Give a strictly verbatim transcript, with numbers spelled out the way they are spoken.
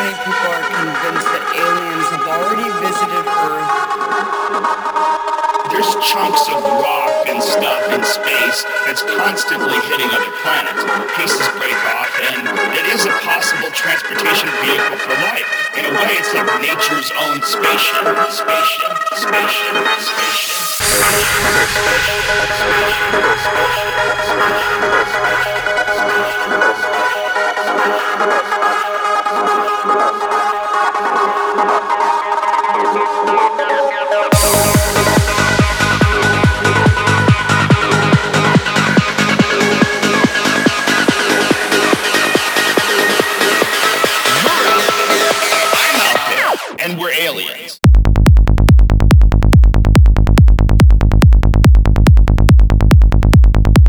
many people are convinced that aliens have already visited Earth. There's chunks of rock and stuff in space that's constantly hitting other planets. Pieces break off, and it is a possible transportation vehicle for life. In a way, it's like nature's own spaceship, spaceship, spaceship, spaceship, spaceship, spaceship, spaceship, spaceship.